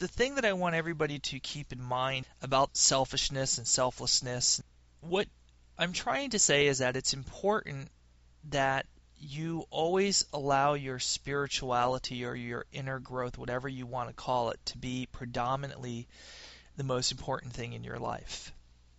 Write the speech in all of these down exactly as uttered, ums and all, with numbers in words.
the thing that I want everybody to keep in mind about selfishness and selflessness, what I'm trying to say is that it's important that you always allow your spirituality or your inner growth, whatever you want to call it, to be predominantly the most important thing in your life.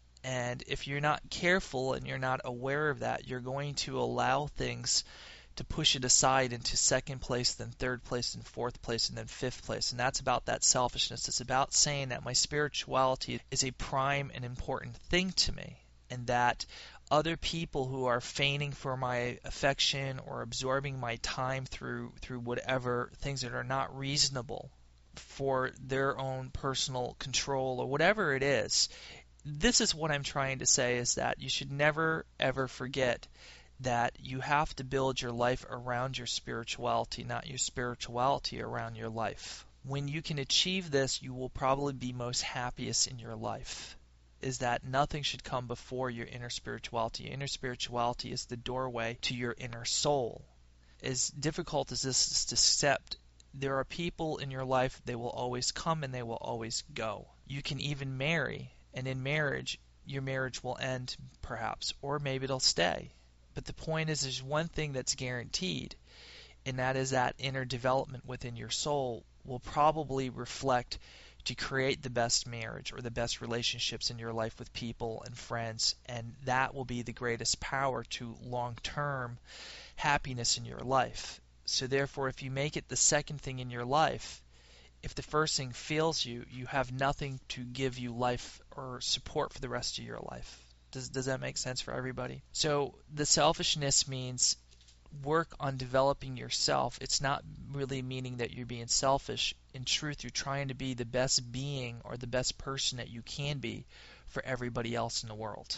And if you're not careful and you're not aware of that, you're going to allow things to push it aside into second place, then third place, and fourth place, and then fifth place. And that's about that selfishness. It's about saying that my spirituality is a prime and important thing to me, and that other people who are feigning for my affection or absorbing my time through through whatever things that are not reasonable for their own personal control or whatever it is, this is what I'm trying to say, is that you should never ever forget that you have to build your life around your spirituality, not your spirituality around your life. When you can achieve this, you will probably be most happiest in your life, is that nothing should come before your inner spirituality. Your inner spirituality is the doorway to your inner soul. As difficult as this is to accept, there are people in your life, they will always come and they will always go. You can even marry, and in marriage, your marriage will end perhaps, or maybe it'll stay. But the point is, there's one thing that's guaranteed, and that is that inner development within your soul will probably reflect to create the best marriage or the best relationships in your life with people and friends, and that will be the greatest power to long-term happiness in your life. So therefore, if you make it the second thing in your life, if the first thing fails you, you have nothing to give you life or support for the rest of your life. Does, does that make sense for everybody? So the selfishness means work on developing yourself. It's not really meaning that you're being selfish. In truth, you're trying to be the best being or the best person that you can be for everybody else in the world.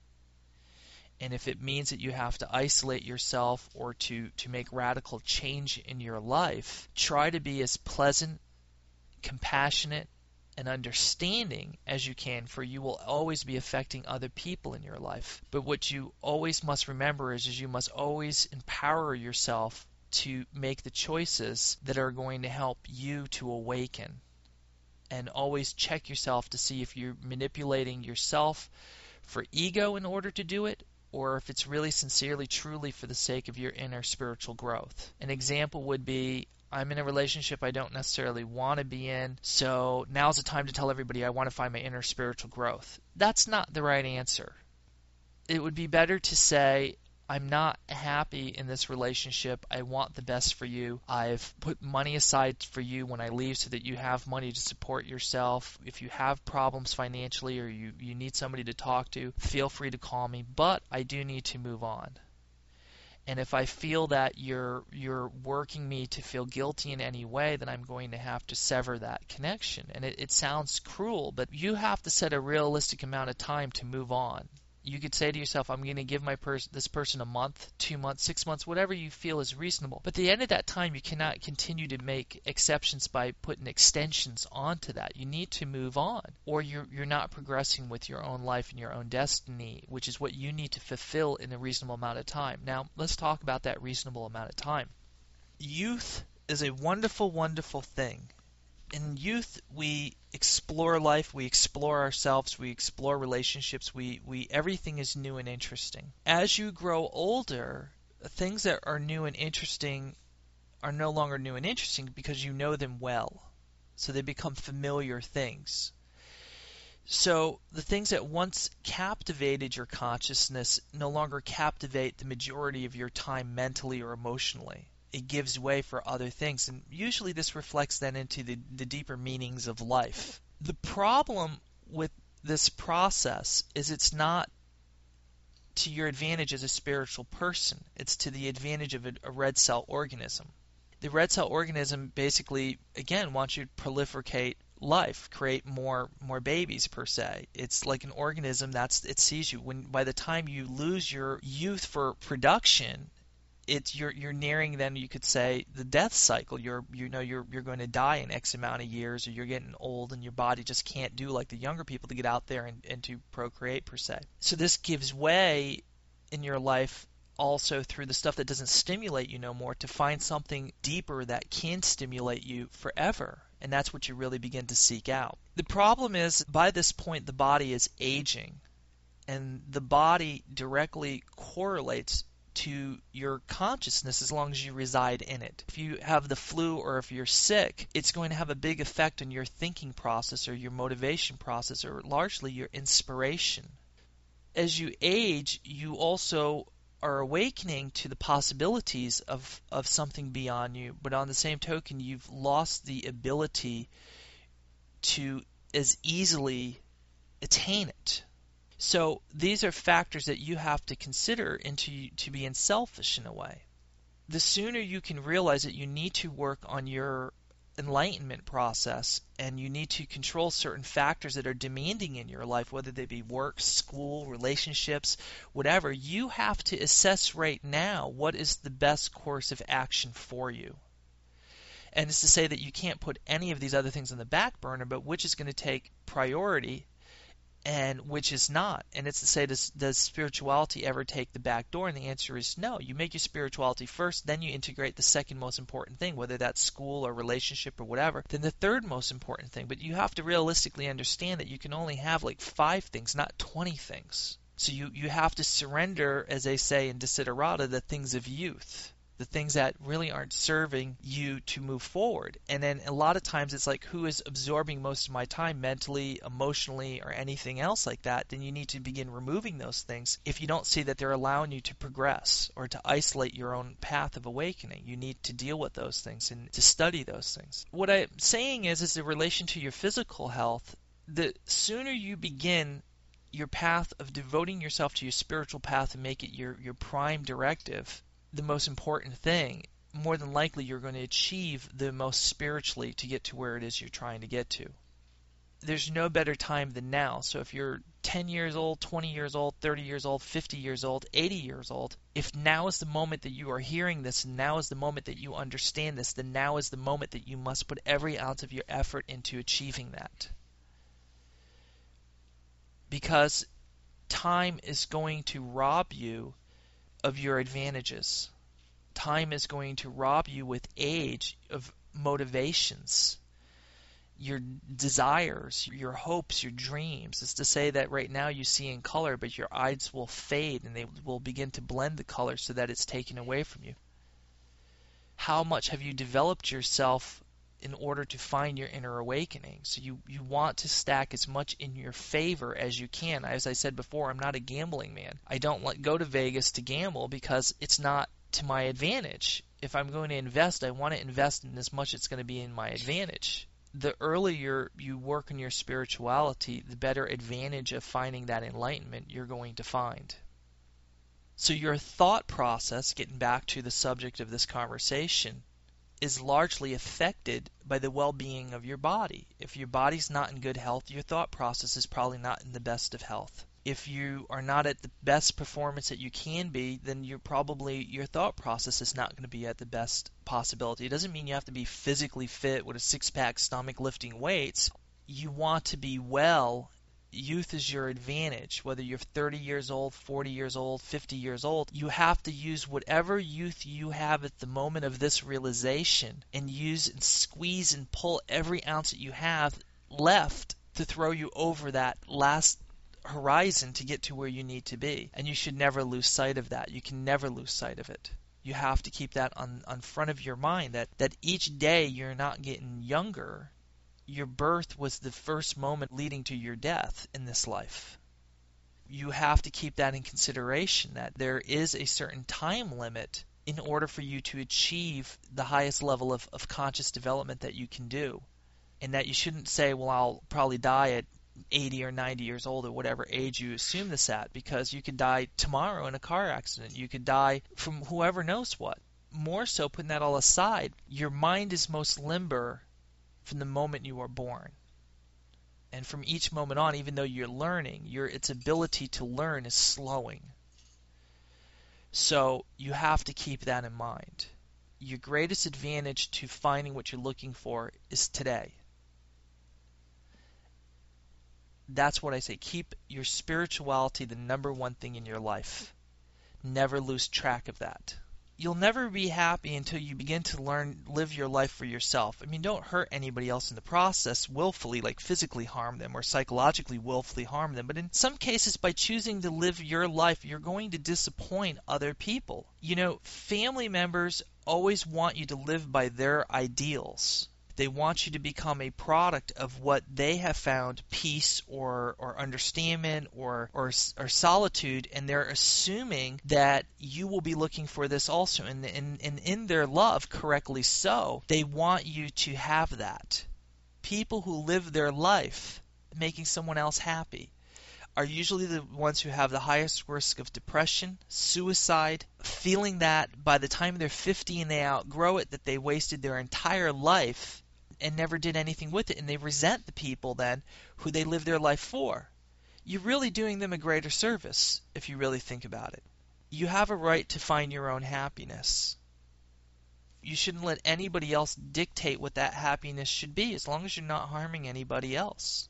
And if it means that you have to isolate yourself or to, to make radical change in your life, try to be as pleasant, compassionate, and understanding as you can, for you will always be affecting other people in your life. But what you always must remember is, is you must always empower yourself to make the choices that are going to help you to awaken. And always check yourself to see if you're manipulating yourself for ego in order to do it, or if it's really sincerely, truly for the sake of your inner spiritual growth. An example would be, I'm in a relationship I don't necessarily want to be in, so now's the time to tell everybody I want to find my inner spiritual growth. That's not the right answer. It would be better to say, I'm not happy in this relationship. I want the best for you. I've put money aside for you when I leave so that you have money to support yourself. If you have problems financially or you, you need somebody to talk to, feel free to call me, but I do need to move on. And if I feel that you're you're working me to feel guilty in any way, then I'm going to have to sever that connection. And it, it sounds cruel, but you have to set a realistic amount of time to move on. You could say to yourself, I'm going to give my pers- this person a month, two months, six months, whatever you feel is reasonable. But at the end of that time, you cannot continue to make exceptions by putting extensions onto that. You need to move on, or you're, you're not progressing with your own life and your own destiny, which is what you need to fulfill in a reasonable amount of time. Now, let's talk about that reasonable amount of time. Youth is a wonderful, wonderful thing. In youth, we explore life, we explore ourselves, we explore relationships, we, we everything is new and interesting. As you grow older, things that are new and interesting are no longer new and interesting because you know them well. So they become familiar things. So the things that once captivated your consciousness no longer captivate the majority of your time mentally or emotionally. It gives way for other things, and usually this reflects then into the, the deeper meanings of life. The problem with this process is it's not to your advantage as a spiritual person. It's to the advantage of a, a red cell organism. The red cell organism basically, again, wants you to proliferate life, create more more babies per se. It's like an organism that's it sees you. When by the time you lose your youth for production, it's you're you're nearing then you could say the death cycle. You're you know you're you're going to die in X amount of years, or you're getting old and your body just can't do like the younger people to get out there and, and to procreate per se. So this gives way in your life also through the stuff that doesn't stimulate you no more to find something deeper that can stimulate you forever. and that's what you really begin to seek out. The problem is, by this point, the body is aging, and the body directly correlates to your consciousness as long as you reside in it. If you have the flu or if you're sick, it's going to have a big effect on your thinking process or your motivation process or largely your inspiration. As you age, you also are awakening to the possibilities of, of something beyond you, but on the same token, you've lost the ability to as easily attain it. So these are factors that you have to consider into to being selfish in a way. The sooner you can realize that you need to work on your enlightenment process and you need to control certain factors that are demanding in your life, whether they be work, school, relationships, whatever, you have to assess right now what is the best course of action for you. And it's to say that you can't put any of these other things on the back burner, but which is going to take priority and which is not. And it's to say, does, does spirituality ever take the back door? And the answer is no. You make your spirituality first, then you integrate the second most important thing, whether that's school or relationship or whatever, then the third most important thing. But you have to realistically understand that you can only have like five things, not twenty things. So you, you have to surrender, as they say in Desiderata, the things of youth, the things that really aren't serving you to move forward. And then a lot of times it's like, who is absorbing most of my time mentally, emotionally, or anything else like that? Then you need to begin removing those things if you don't see that they're allowing you to progress or to isolate your own path of awakening. You need to deal with those things and to study those things. What I'm saying is, is in relation to your physical health, the sooner you begin your path of devoting yourself to your spiritual path and make it your, your prime directive, the most important thing, more than likely you're going to achieve the most spiritually to get to where it is you're trying to get to. There's no better time than now. So if you're ten years old, twenty years old, thirty years old, fifty years old, eighty years old, if now is the moment that you are hearing this, and now is the moment that you understand this, then now is the moment that you must put every ounce of your effort into achieving that. Because time is going to rob you of your advantages. Time is going to rob you with age of motivations, your desires, your hopes, your dreams. It's to say that right now you see in color, but your eyes will fade and they will begin to blend the color so that it's taken away from you. How much have you developed yourself in order to find your inner awakening? So you, you want to stack as much in your favor as you can. As I said before, I'm not a gambling man. I don't like go to Vegas to gamble because it's not to my advantage. If I'm going to invest, I want to invest in as much as it's going to be in my advantage. The earlier you work on your spirituality, the better advantage of finding that enlightenment you're going to find. So your thought process, getting back to the subject of this conversation, is largely affected by the well-being of your body. If your body's not in good health, your thought process is probably not in the best of health. If you are not at the best performance that you can be, then you're probably your thought process is not going to be at the best possibility. It doesn't mean you have to be physically fit with a six-pack stomach lifting weights. You want to be well. Youth is your advantage. Whether you're thirty years old, forty years old, fifty years old, you have to use whatever youth you have at the moment of this realization and use and squeeze and pull every ounce that you have left to throw you over that last horizon to get to where you need to be. And you should never lose sight of that. You can never lose sight of it. You have to keep that on, on front of your mind, that, that each day you're not getting younger. Your birth was the first moment leading to your death in this life. You have to keep that in consideration, that there is a certain time limit in order for you to achieve the highest level of, of conscious development that you can do. And that you shouldn't say, well, I'll probably die at eighty or ninety years old or whatever age you assume this at, because you could die tomorrow in a car accident. You could die from whoever knows what. More so, putting that all aside, your mind is most limber from the moment you are born. And from each moment on, even though you're learning, your its ability to learn is slowing. So you have to keep that in mind. Your greatest advantage to finding what you're looking for is today. That's what I say. Keep your spirituality the number one thing in your life. Never lose track of that. you'll never be happy until you begin to learn, live your life for yourself. I mean, don't hurt anybody else in the process willfully, like physically harm them or psychologically willfully harm them. But in some cases, by choosing to live your life, you're going to disappoint other people. You know, family members always want you to live by their ideals. They want you to become a product of what they have found peace or, or understanding or, or or solitude, and they're assuming that you will be looking for this also. And, and, and in their love, correctly so, they want you to have that. People who live their life making someone else happy are usually the ones who have the highest risk of depression, suicide, feeling that by the time they're fifty and they outgrow it, that they wasted their entire life and never did anything with it, and they resent the people then who they live their life for. You're really doing them a greater service if you really think about it. You have a right to find your own happiness. You shouldn't let anybody else dictate what that happiness should be, as long as you're not harming anybody else.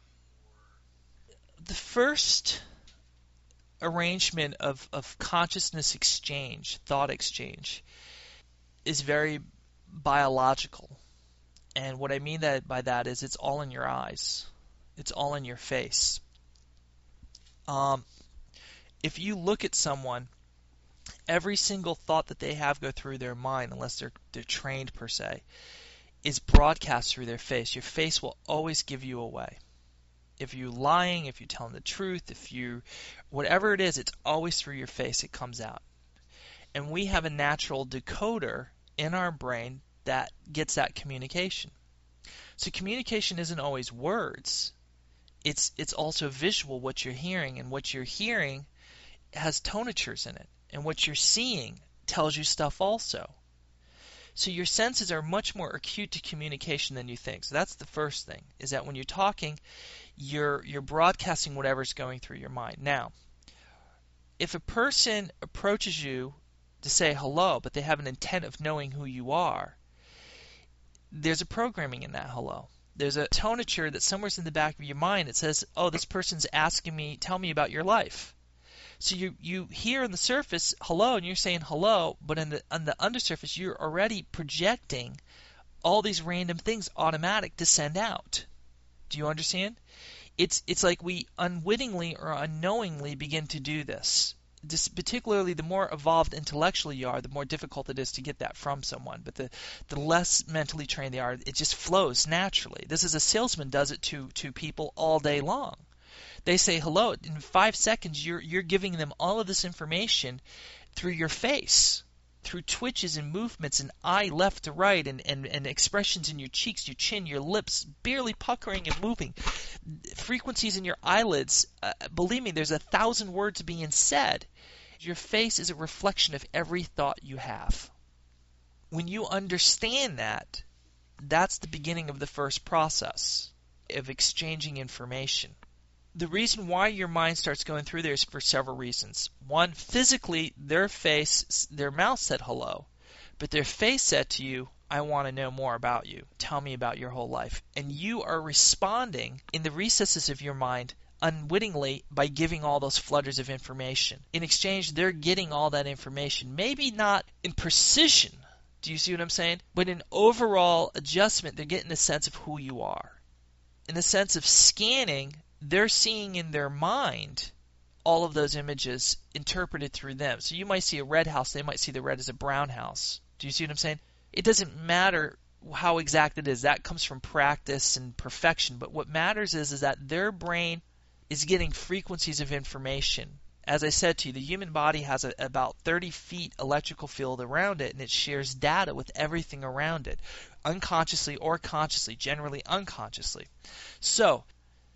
The first arrangement of, of consciousness exchange, thought exchange, is very biological. And what I mean that by that is it's all in your eyes. It's all in your face. Um, if you look at someone, every single thought that they have go through their mind, unless they're, they're trained per se, is broadcast through their face. Your face will always give you away. If you're lying, if you're telling the truth, if you, whatever it is, it's always through your face it comes out. And we have a natural decoder in our brain that gets that communication. So communication isn't always words. It's it's also visual, what you're hearing, and what you're hearing has tonatures in it, and what you're seeing tells you stuff also. So your senses are much more acute to communication than you think. So that's the first thing, is that when you're talking, you're you're broadcasting whatever's going through your mind. Now, if a person approaches you to say hello, but they have an intent of knowing who you are, there's a programming in that hello. There's a tonature that somewhere's in the back of your mind that says, oh, this person's asking me, tell me about your life. So you you hear on the surface hello, and you're saying hello, but in the on the undersurface you're already projecting all these random things automatic to send out. Do you understand? It's it's like we unwittingly or unknowingly begin to do this. This, particularly the more evolved intellectually you are, the more difficult it is to get that from someone. But the, the less mentally trained they are, it just flows naturally. This is a salesman does it to, to people all day long. They say hello. In five seconds, you're you're giving them all of this information through your face, through twitches and movements and eye left to right and, and, and expressions in your cheeks, your chin, your lips, barely puckering and moving, frequencies in your eyelids. Uh, believe me, there's a thousand words being said. Your face is a reflection of every thought you have. When you understand that, that's the beginning of the first process of exchanging information. The reason why your mind starts going through there is for several reasons. One, physically, their face, their mouth said hello, but their face said to you, I want to know more about you. Tell me about your whole life. And you are responding in the recesses of your mind unwittingly by giving all those flutters of information. In exchange, they're getting all that information. Maybe not in precision, do you see what I'm saying? But in overall adjustment, they're getting a sense of who you are. In the sense of scanning, they're seeing in their mind all of those images interpreted through them. So you might see a red house, they might see the red as a brown house. Do you see what I'm saying? It doesn't matter how exact it is. That comes from practice and perfection. But what matters is, is that their brain is getting frequencies of information. As I said to you, the human body has a, about thirty feet electrical field around it, and it shares data with everything around it, unconsciously or consciously, generally unconsciously. So,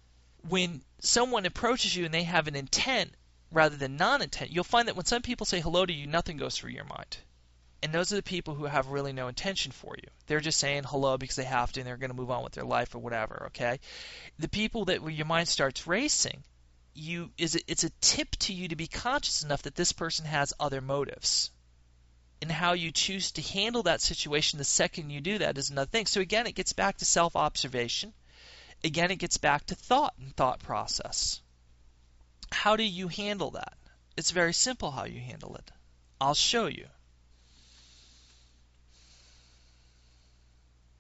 when someone approaches you and they have an intent rather than non-intent, you'll find that when some people say hello to you, nothing goes through your mind. And those are the people who have really no intention for you. They're just saying hello because they have to and they're going to move on with their life or whatever, okay? The people that where your mind starts racing, you is it, it's a tip to you to be conscious enough that this person has other motives. And how you choose to handle that situation the second you do that is another thing. So again, it gets back to self-observation. Again, it gets back to thought and thought process. How do you handle that? It's very simple how you handle it. I'll show you.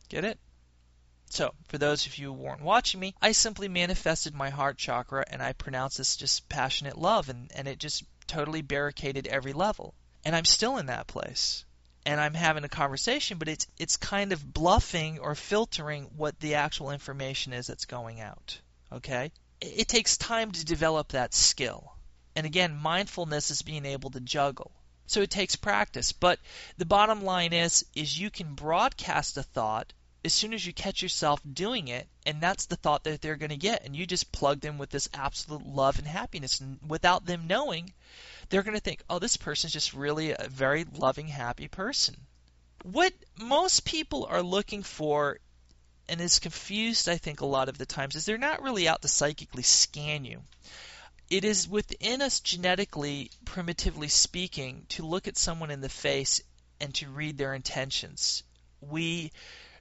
Get it? So, for those of you who weren't watching me, I simply manifested my heart chakra and I pronounced this just passionate love, and, and it just totally barricaded every level. And I'm still in that place. And I'm having a conversation, but it's it's kind of bluffing or filtering what the actual information is that's going out. Okay? It, it takes time to develop that skill. And again, mindfulness is being able to juggle. So it takes practice. But the bottom line is, is you can broadcast a thought as soon as you catch yourself doing it, and that's the thought that they're going to get. And you just plug them with this absolute love and happiness. And without them knowing, they're going to think, oh, this person's just really a very loving, happy person. What most people are looking for, and is confused, I think, a lot of the times, is they're not really out to psychically scan you. It is within us genetically, primitively speaking, to look at someone in the face and to read their intentions. We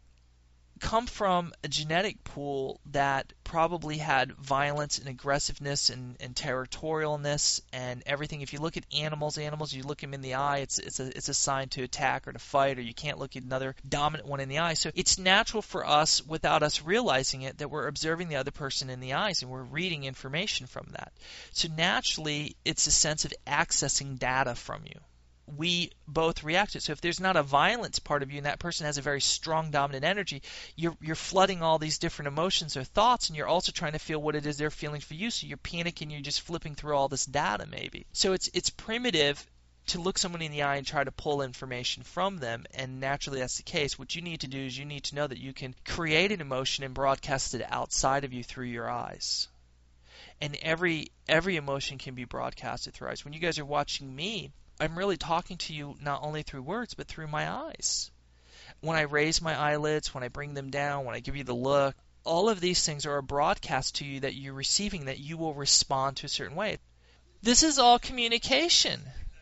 come from a genetic pool that probably had violence and aggressiveness and, and territorialness and everything. If you look at animals, animals, you look them in the eye, it's it's a it's a sign to attack or to fight, or you can't look at another dominant one in the eye. So it's natural for us, without us realizing it, that we're observing the other person in the eyes and we're reading information from that. So naturally, it's a sense of accessing data from you. We both react to it. So if there's not a violence part of you and that person has a very strong dominant energy, you're you're flooding all these different emotions or thoughts, and you're also trying to feel what it is they're feeling for you. So you're panicking, you're just flipping through all this data maybe. So it's it's primitive to look someone in the eye and try to pull information from them, and naturally that's the case. What you need to do is you need to know that you can create an emotion and broadcast it outside of you through your eyes. And every every emotion can be broadcasted through eyes. When you guys are watching me, I'm really talking to you not only through words, but through my eyes. When I raise my eyelids, when I bring them down, when I give you the look, all of these things are a broadcast to you that you're receiving, that you will respond to a certain way. This is all communication.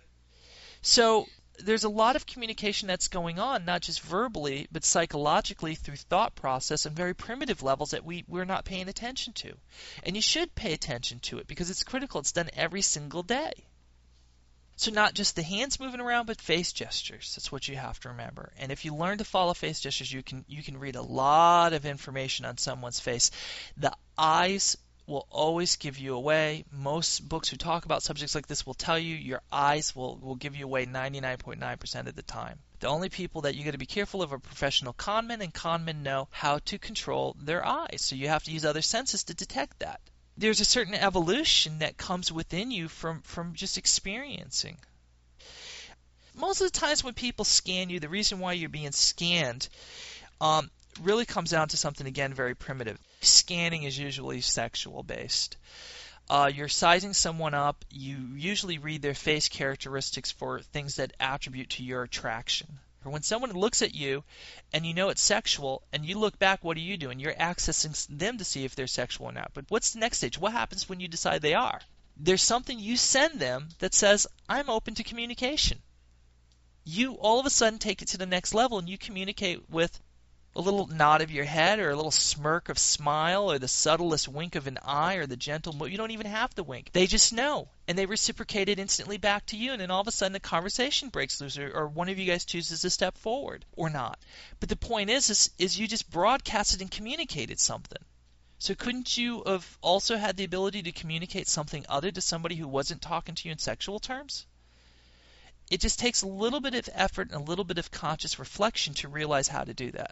So there's a lot of communication that's going on, not just verbally, but psychologically through thought process and very primitive levels that we, we're not paying attention to. And you should pay attention to it because it's critical. It's done every single day. So not just the hands moving around, but face gestures. That's what you have to remember. And if you learn to follow face gestures, you can you can read a lot of information on someone's face. The eyes will always give you away. Most books who talk about subjects like this will tell you your eyes will, will give you away ninety-nine point nine percent of the time. The only people that you got to be careful of are professional conmen, and conmen know how to control their eyes. So you have to use other senses to detect that. There's a certain evolution that comes within you from, from just experiencing. Most of the times when people scan you, the reason why you're being scanned um, really comes down to something, again, very primitive. Scanning is usually sexual based. Uh, you're sizing someone up. You usually read their face characteristics for things that attribute to your attraction. When someone looks at you and you know it's sexual and you look back, what are you doing? You're accessing them to see if they're sexual or not. But what's the next stage? What happens when you decide they are? There's something you send them that says, I'm open to communication. You all of a sudden take it to the next level and you communicate with a little nod of your head or a little smirk of smile or the subtlest wink of an eye or the gentle, you don't even have to wink. They just know, and they reciprocate it instantly back to you, and then all of a sudden a conversation breaks loose, or, or one of you guys chooses to step forward or not. But the point is, is, is you just broadcasted and communicated something. So couldn't you have also had the ability to communicate something other to somebody who wasn't talking to you in sexual terms? It just takes a little bit of effort and a little bit of conscious reflection to realize how to do that.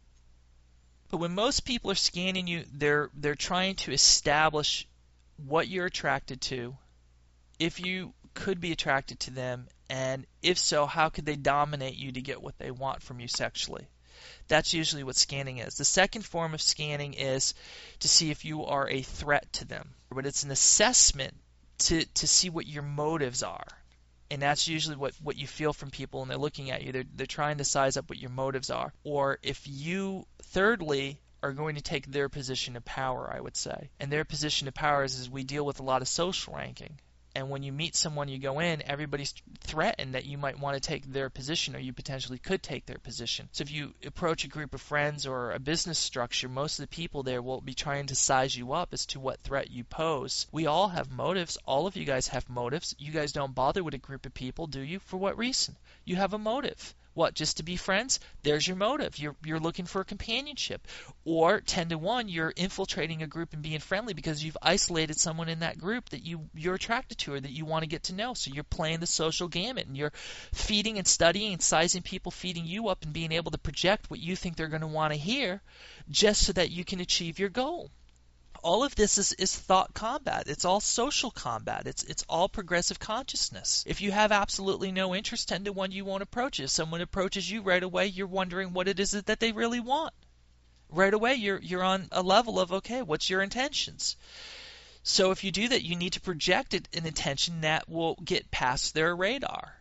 But when most people are scanning you, they're they're trying to establish what you're attracted to, if you could be attracted to them, and if so, how could they dominate you to get what they want from you sexually. That's usually what scanning is. The second form of scanning is to see if you are a threat to them. But it's an assessment to, to see what your motives are. And that's usually what, what you feel from people when they're looking at you. They're, they're trying to size up what your motives are. Or if you, thirdly, are going to take their position of power, I would say. And their position of power is, is we deal with a lot of social ranking. And when you meet someone, you go in, everybody's threatened that you might want to take their position, or you potentially could take their position. So if you approach a group of friends or a business structure, most of the people there will be trying to size you up as to what threat you pose. We all have motives. All of you guys have motives. You guys don't bother with a group of people, do you? For what reason? You have a motive. What, just to be friends? There's your motive. You're you're looking for companionship. Or ten to one, you're infiltrating a group and being friendly because you've isolated someone in that group that you you're attracted to or that you want to get to know. So you're playing the social gamut and you're feeding and studying and sizing people, feeding you up and being able to project what you think they're going to want to hear just so that you can achieve your goal. All of this is, is thought combat. It's all social combat. It's it's all progressive consciousness. If you have absolutely no interest, ten to one, you won't approach it. If someone approaches you right away, you're wondering what it is that they really want. Right away, you're you're on a level of, okay, what's your intentions? So if you do that, you need to project it an intention that will get past their radar.